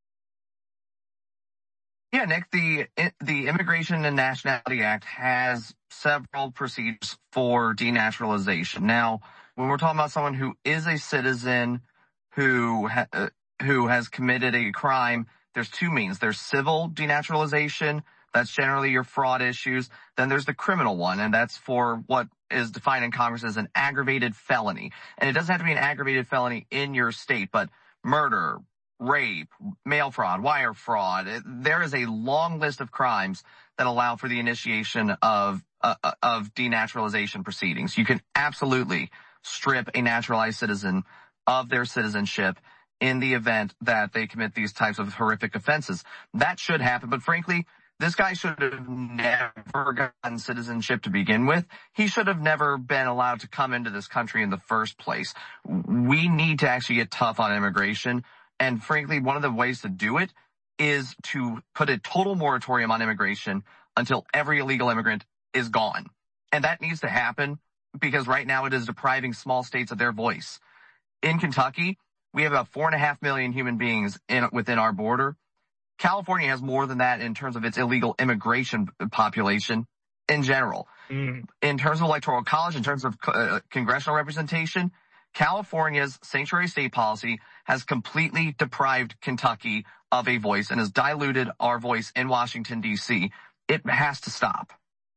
Speaker 8: Yeah, Nick, the the Immigration and Nationality Act has several procedures for denaturalization. Now, when we're talking about someone who is a citizen who ha- uh, who has committed a crime, there's two means. There's civil denaturalization. That's generally your fraud issues. Then there's the criminal one, and that's for what is defined in Congress as an aggravated felony. And it doesn't have to be an aggravated felony in your state, but murder, rape, mail fraud, wire fraud. It, there is a long list of crimes that allow for the initiation of uh, of denaturalization proceedings. You can absolutely strip a naturalized citizen of their citizenship in the event that they commit these types of horrific offenses. That should happen, but frankly, this guy should have never gotten citizenship to begin with. He should have never been allowed to come into this country in the first place. We need to actually get tough on immigration. And frankly, one of the ways to do it is to put a total moratorium on immigration until every illegal immigrant is gone. And that needs to happen because right now it is depriving small states of their voice. In Kentucky, we have about four and a half million human beings in, within our border. California has more than that in terms of its illegal immigration population in general. Mm. In terms of electoral college, in terms of uh, congressional representation, California's sanctuary state policy has completely deprived Kentucky of a voice and has diluted our voice in Washington, D C. It has to stop.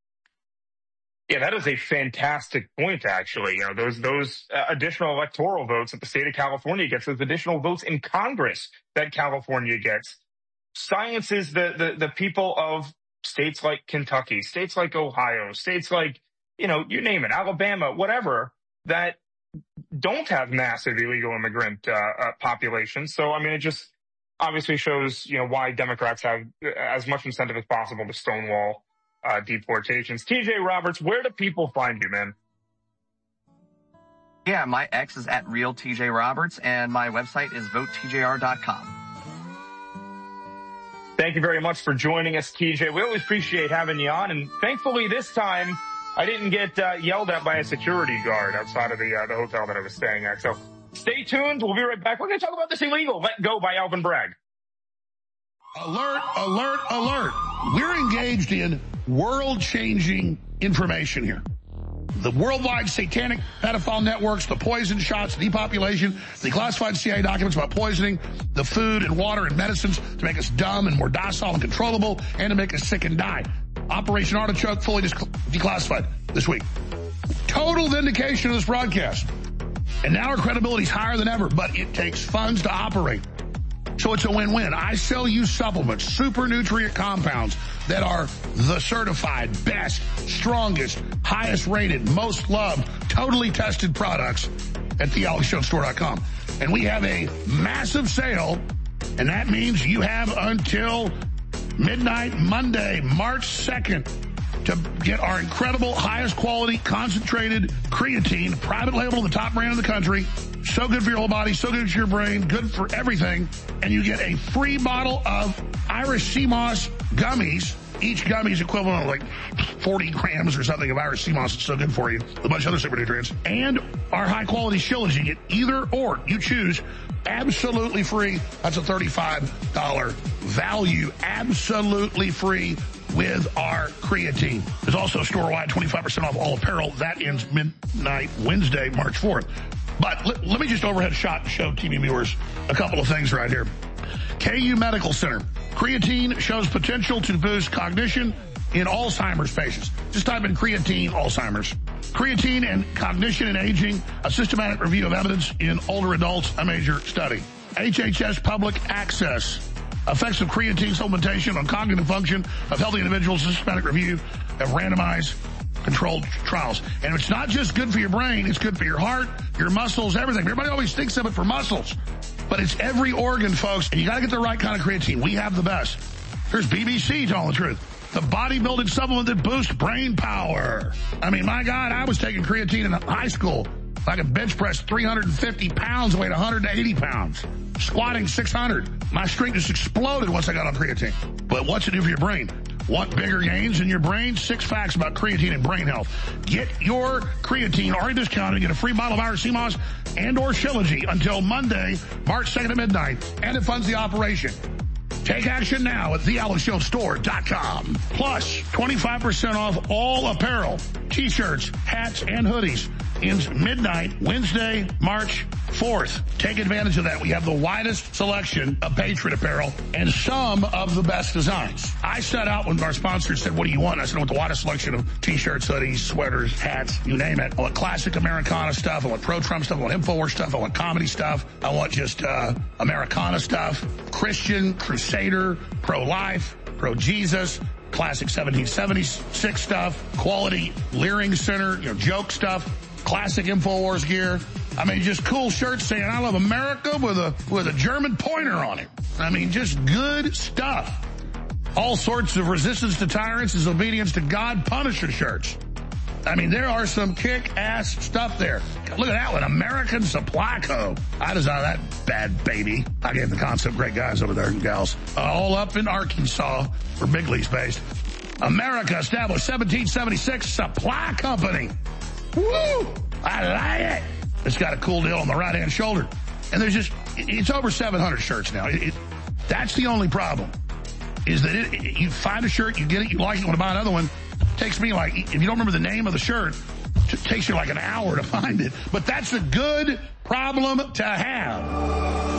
Speaker 4: Yeah, that is a fantastic point, actually. You know, those those uh, additional electoral votes that the state of California gets, those additional votes in Congress that California gets, silences the, the, the people of states like Kentucky, states like Ohio, states like, you know, you name it, Alabama, whatever, that don't have massive illegal immigrant uh, uh, populations. So, I mean, it just obviously shows, you know, why Democrats have as much incentive as possible to stonewall uh, deportations. T J Roberts, where do people find you, man?
Speaker 8: Yeah, my X is at real T J Roberts, and my website is vote T J R dot com.
Speaker 4: Thank you very much for joining us, T J. We always appreciate having you on, and thankfully this time I didn't get uh, yelled at by a security guard outside of the uh, the hotel that I was staying at. So stay tuned. We'll be right back. We're going to talk about this illegal Let Go by Alvin Bragg.
Speaker 1: Alert, alert, alert. We're engaged in world-changing information here. The worldwide satanic pedophile networks, the poison shots, depopulation, the classified C I A documents about poisoning the food and water and medicines to make us dumb and more docile and controllable and to make us sick and die. Operation Artichoke fully declassified this week. Total vindication of this broadcast. And now our credibility is higher than ever, but it takes funds to operate. So it's a win-win. I sell you supplements, super nutrient compounds that are the certified, best, strongest, highest rated, most loved, totally tested products at the alex jones store dot com. And we have a massive sale, and that means you have until midnight Monday, March second, to get our incredible, highest quality, concentrated creatine, private label, the top brand in the country. So good for your whole body, so good for your brain, good for everything. And you get a free bottle of Irish Sea Moss gummies. Each gummy is equivalent of like forty grams or something of Irish Sea Moss. It's so good for you. A bunch of other super nutrients. And our high-quality shillings. You get either or. You choose. Absolutely free. That's a thirty-five dollars value. Absolutely free with our creatine. There's also store-wide twenty-five percent off all apparel. That ends midnight Wednesday, March fourth. But let, let me just overhead shot and show T V viewers a couple of things right here. K U Medical Center. Creatine shows potential to boost cognition in Alzheimer's patients. Just type in creatine, Alzheimer's. Creatine and cognition and aging, a systematic review of evidence in older adults, a major study. H H S Public Access. Effects of creatine supplementation on cognitive function of healthy individuals, a systematic review of randomized controlled trials. And it's not just good for your brain, it's good for your heart, your muscles, everything. Everybody always thinks of it for muscles, but it's every organ, folks, and you got to get the right kind of creatine. We have the best. Here's B B C telling the truth. The bodybuilding supplement that boosts brain power. I mean, my God, I was taking creatine in high school. I could bench press three hundred fifty pounds, weighed one hundred eighty pounds. Squatting six hundred. My strength just exploded once I got on creatine. But what's it do for your brain? Want bigger gains in your brain? Six facts about creatine and brain health. Get your creatine already discounted and get a free bottle of Irish Sea Moss and or Shilajit until Monday, March second at midnight. And it funds the operation. Take action now at the alex jones store dot com. Plus, twenty-five percent off all apparel, t-shirts, hats, and hoodies. Ends midnight, Wednesday, March fourth. Take advantage of that. We have the widest selection of Patriot apparel and some of the best designs. I set out when our sponsor said, what do you want? I said, I want the widest selection of t-shirts, hoodies, sweaters, hats, you name it. I want classic Americana stuff. I want pro-Trump stuff. I want InfoWars stuff. I want comedy stuff. I want just uh Americana stuff. Christian, Crusader, pro-life, pro-Jesus, classic seventeen seventy-six stuff, quality Leering Center, you know, joke stuff. Classic InfoWars gear. I mean, just cool shirts saying, I love America with a, with a German pointer on it. I mean, just good stuff. All sorts of resistance to tyrants is obedience to God Punisher shirts. I mean, there are some kick-ass stuff there. Look at that one, American Supply Co. I designed that bad baby. I gave the concept, great guys over there and gals. Uh, all up in Arkansas, where Bigley's based. America established seventeen seventy-six Supply Company. Woo! I like it. It's got a cool deal on the right-hand shoulder. And there's just, it's over seven hundred shirts now. It, it, that's the only problem, is that it, it, you find a shirt, you get it, you like it, you want to buy another one. It takes me like, if you don't remember the name of the shirt, it takes you like an hour to find it. But that's a good problem to have.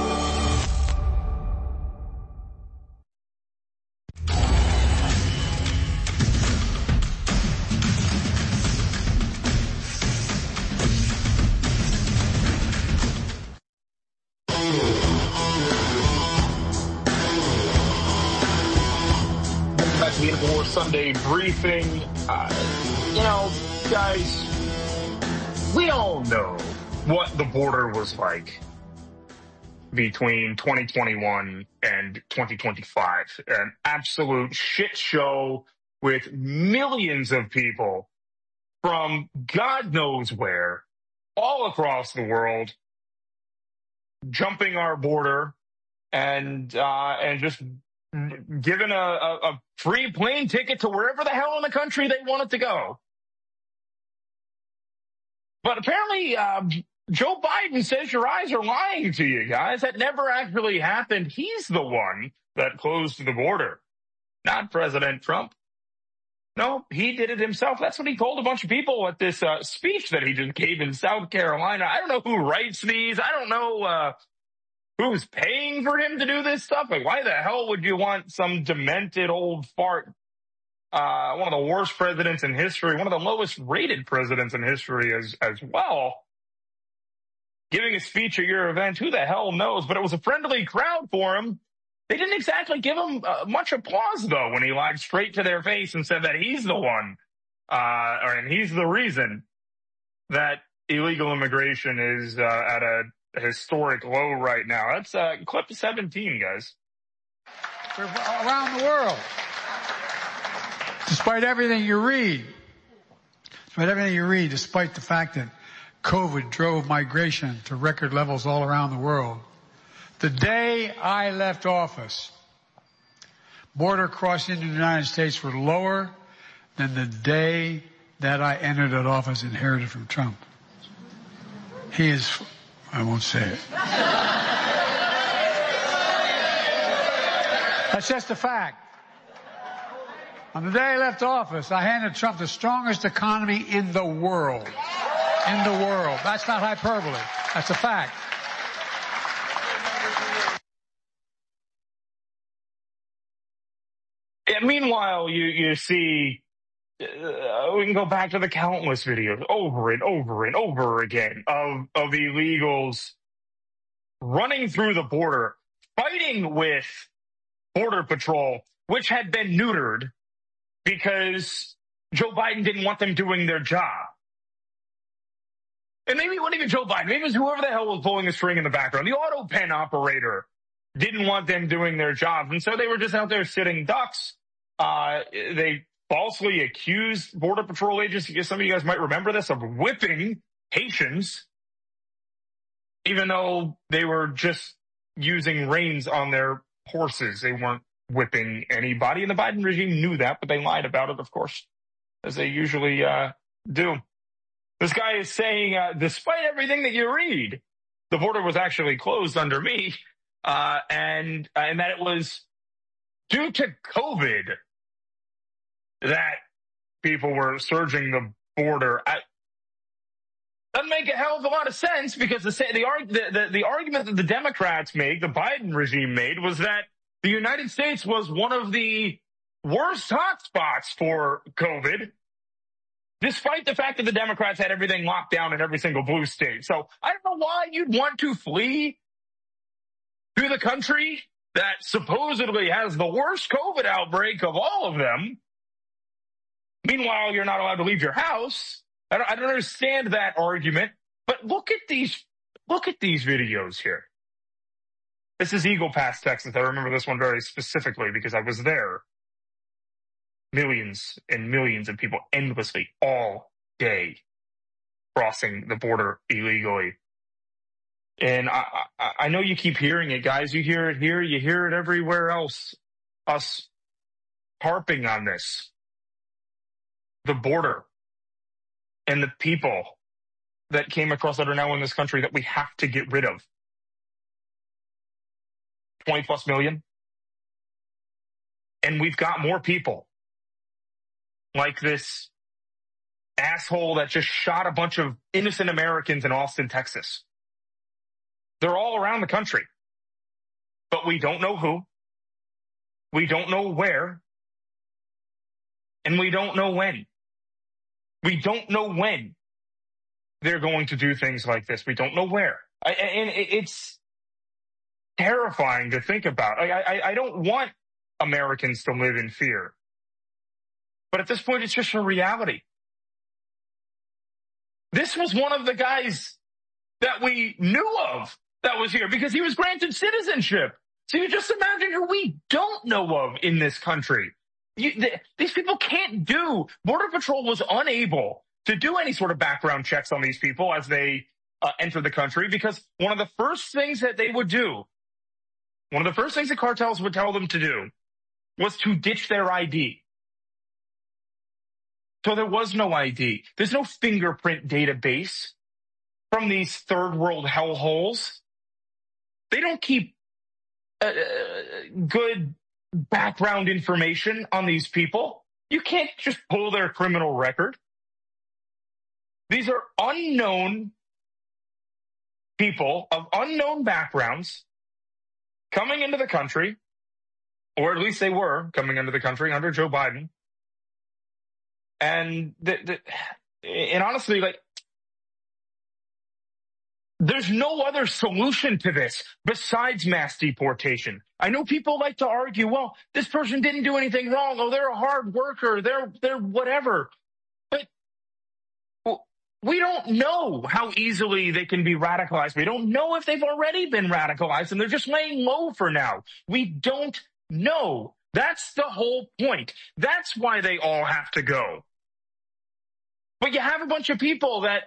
Speaker 4: The InfoWars Sunday briefing. Uh, you know, guys, we all know what the border was like between twenty twenty-one and twenty twenty-five. An absolute shit show with millions of people from God knows where, all across the world, jumping our border and uh, and just given a, a, a free plane ticket to wherever the hell in the country they wanted to go. But apparently, uh, Joe Biden says your eyes are lying to you guys. That never actually happened. He's the one that closed the border, not President Trump. No, he did it himself. That's what he told a bunch of people at this uh, speech that he just gave in South Carolina. I don't know who writes these. I don't know uh who's paying for him to do this stuff. Like, why the hell would you want some demented old fart, uh, one of the worst presidents in history, one of the lowest rated presidents in history as, as well, giving a speech at your event? Who the hell knows? But it was a friendly crowd for him. They didn't exactly give him uh, much applause, though, when he lied straight to their face and said that he's the one, uh, or, and he's the reason that illegal immigration is uh, at a historic low right now. That's uh, clip seventeen, guys.
Speaker 11: Around the world, despite everything you read, despite everything you read, despite the fact that COVID drove migration to record levels all around the world, the day I left office, border crossing into the United States were lower than the day that I entered that office inherited from Trump. He is... I won't say it. That's just a fact. On the day I left office, I handed Trump the strongest economy in the world. In the world. That's not hyperbole. That's a fact.
Speaker 4: And meanwhile, you, you see, uh, we can go back to the countless videos over and over and over again of, of illegals running through the border, fighting with Border Patrol, which had been neutered because Joe Biden didn't want them doing their job. And maybe it wasn't even Joe Biden. Maybe it was whoever the hell was pulling the string in the background. The auto pen operator didn't want them doing their jobs. And so they were just out there sitting ducks. Uh, they falsely accused Border Patrol agents, some of you guys might remember this, of whipping Haitians even though they were just using reins on their horses. They weren't whipping anybody, and the Biden regime knew that, but they lied about it, of course, as they usually uh, do. This guy is saying, uh, despite everything that you read, the border was actually closed under me, uh, and uh, and that it was due to COVID that people were surging the border. I, doesn't make a hell of a lot of sense, because the, the, the, the, the argument that the Democrats made, the Biden regime made, was that the United States was one of the worst hotspots for COVID, despite the fact that the Democrats had everything locked down in every single blue state. So I don't know why you'd want to flee to the country that supposedly has the worst COVID outbreak of all of them. Meanwhile, you're not allowed to leave your house. I don't, I don't understand that argument. But look at these, look at these videos here. This is Eagle Pass, Texas. I remember this one very specifically because I was there. Millions and millions of people endlessly all day crossing the border illegally. And I, I, I know you keep hearing it, guys. You hear it here. You hear it everywhere else. Us harping on this. The border and the people that came across that are now in this country that we have to get rid of. twenty plus million. And we've got more people like this asshole that just shot a bunch of innocent Americans in Austin, Texas. They're all around the country, but we don't know who. We don't know where. And we don't know when. We don't know when they're going to do things like this. We don't know where. I, and it's terrifying to think about. I, I, I don't want Americans to live in fear. But at this point, it's just a reality. This was one of the guys that we knew of that was here because he was granted citizenship. So you just imagine who we don't know of in this country. You, the, these people can't do, Border Patrol was unable to do any sort of background checks on these people as they uh, enter the country, because one of the first things that they would do, one of the first things the cartels would tell them to do was to ditch their I D. So there was no I D. There's no fingerprint database from these third world hellholes. They don't keep uh, good background information on these people. You can't just pull their criminal record. These are unknown people of unknown backgrounds coming into the country, or at least they were coming into the country under Joe Biden. And the, the, and honestly, like, there's no other solution to this besides mass deportation. I know people like to argue, well, this person didn't do anything wrong. Oh, they're a hard worker. They're, they're whatever. But we don't know how easily they can be radicalized. We don't know if they've already been radicalized and they're just laying low for now. We don't know. That's the whole point. That's why they all have to go. But you have a bunch of people that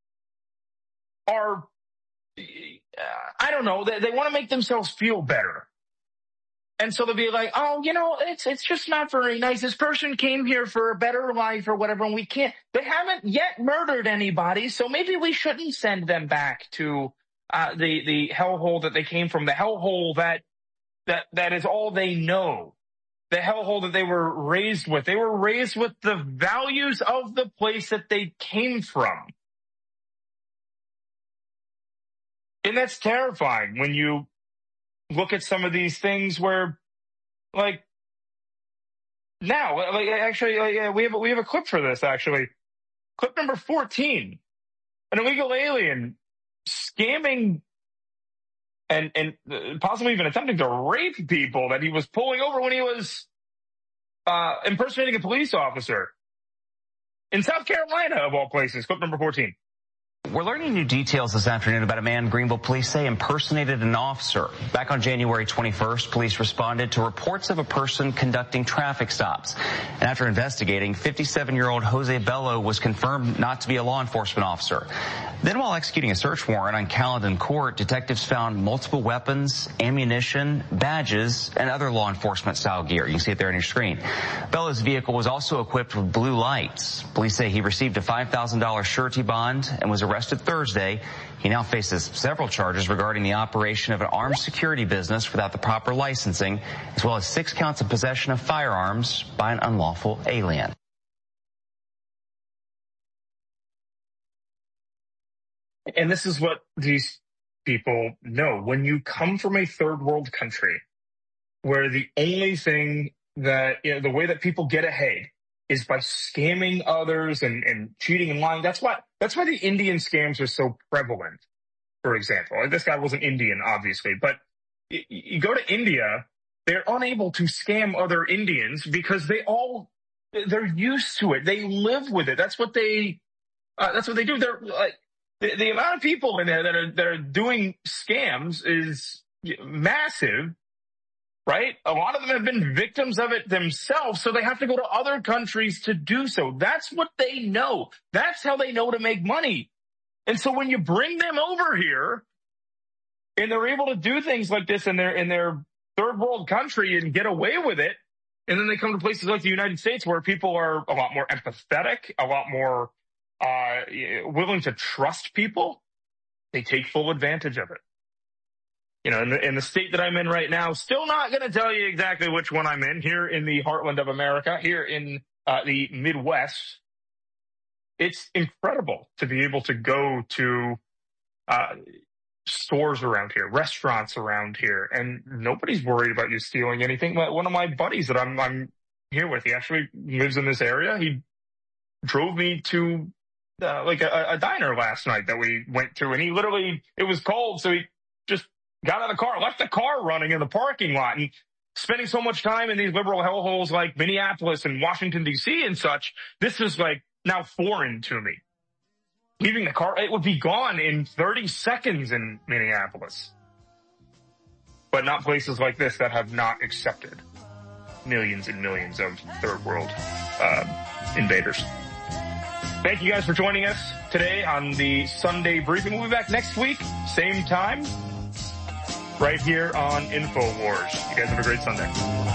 Speaker 4: are, I don't know, they, they want to make themselves feel better. And so they'll be like, oh, you know, it's it's just not very nice. This person came here for a better life or whatever, and we can't. They haven't yet murdered anybody, so maybe we shouldn't send them back to uh, the the hellhole that they came from, the hellhole that that that is all they know, the hellhole that they were raised with. They were raised with the values of the place that they came from. And that's terrifying when you look at some of these things where, like, now, like, actually, like, we have, we have a clip for this, actually. Clip number fourteen. An illegal alien scamming and, and possibly even attempting to rape people that he was pulling over when he was, uh, impersonating a police officer in South Carolina, of all places. Clip number fourteen.
Speaker 12: We're learning new details this afternoon about a man Greenville police say impersonated an officer. Back on January twenty-first, police responded to reports of a person conducting traffic stops. And after investigating, fifty-seven-year-old Jose Bello was confirmed not to be a law enforcement officer. Then while executing a search warrant on Caledon Court, detectives found multiple weapons, ammunition, badges, and other law enforcement style gear. You can see it there on your screen. Bello's vehicle was also equipped with blue lights. Police say he received a five thousand dollars surety bond and was arrested Thursday. He now faces several charges regarding the operation of an armed security business without the proper licensing, as well as six counts of possession of firearms by an unlawful alien.
Speaker 4: And this is what these people know. When you come from a third world country where the only thing that, you know, the way that people get ahead is by scamming others and, and cheating and lying. That's why, that's why the Indian scams are so prevalent, for example. This guy wasn't Indian, obviously, but you, you go to India, they're unable to scam other Indians because they all, they're used to it. They live with it. That's what they, uh, that's what they do. They're like, the, the amount of people in there that are, that are doing scams is massive. Right? A lot of them have been victims of it themselves, so they have to go to other countries to do so. That's what they know. That's how they know to make money. And so when you bring them over here and they're able to do things like this in their, in their third world country and get away with it, and then they come to places like the United States where people are a lot more empathetic, a lot more uh willing to trust people, they take full advantage of it. You know, in the, in the state that I'm in right now, still not going to tell you exactly which one I'm in, here in the heartland of America, here in uh, the Midwest. It's incredible to be able to go to uh, stores around here, restaurants around here, and nobody's worried about you stealing anything. One of my buddies that I'm, I'm here with, he actually lives in this area. He drove me to uh, like a, a diner last night that we went to, and he literally, it was cold, so he just got out of the car, left the car running in the parking lot, and spending so much time in these liberal hellholes like Minneapolis and Washington, D C and such, this is like now foreign to me. Leaving the car, it would be gone in thirty seconds in Minneapolis. But not places like this that have not accepted millions and millions of third world uh, invaders. Thank you guys for joining us today on the Sunday briefing. We'll be back next week, same time, right here on InfoWars. You guys have a great Sunday.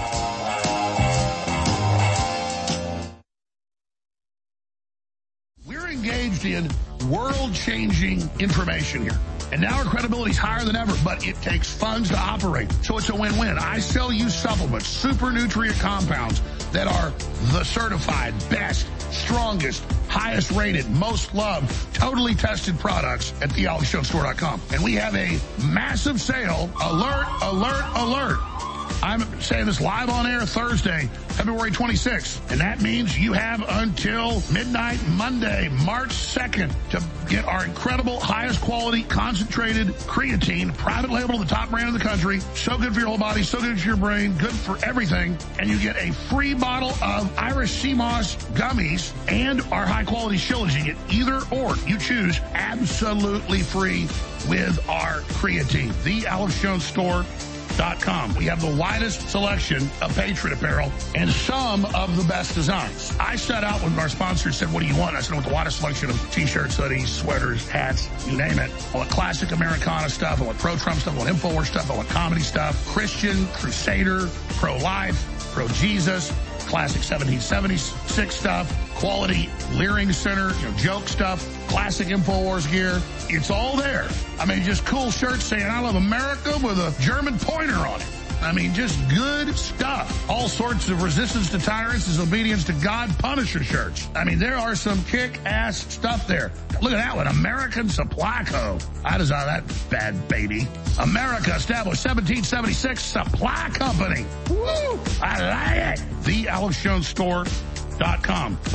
Speaker 1: We're engaged in world-changing information here. And now our credibility is higher than ever, but it takes funds to operate. So it's a win-win. I sell you supplements, super nutrient compounds that are the certified, best, strongest, highest rated, most loved, totally tested products at the alex jones store dot com. And we have a massive sale. Alert, alert, alert. I'm saying this live on air Thursday, February twenty-sixth. And that means you have until midnight Monday, March second, to get our incredible, highest quality, concentrated creatine, private label, the top brand in the country. So good for your whole body, so good for your brain, good for everything. And you get a free bottle of Irish Sea Moss gummies and our high-quality Shilajit. Get either or. You choose, absolutely free with our creatine. The Alex Jones Store dot com. We have the widest selection of Patriot apparel and some of the best designs. I set out when our sponsors said, what do you want? I said, I want the widest selection of t-shirts, hoodies, sweaters, hats, you name it. I want classic Americana stuff. I want pro-Trump stuff. I want InfoWars stuff. I want comedy stuff. Christian, Crusader, pro-life, pro-Jesus, classic seventeen seventy-six stuff, quality Leering Center, you know, joke stuff, classic InfoWars gear. It's all there. I mean, just cool shirts saying, I love America with a German pointer on it. I mean, just good stuff. All sorts of resistance to tyrants is obedience to God Punisher shirts. I mean, there are some kick-ass stuff there. Look at that one, American Supply Co. I designed that bad baby. America established seventeen seventy-six Supply Company. Woo! I like it. The Alex Jones Store dot com.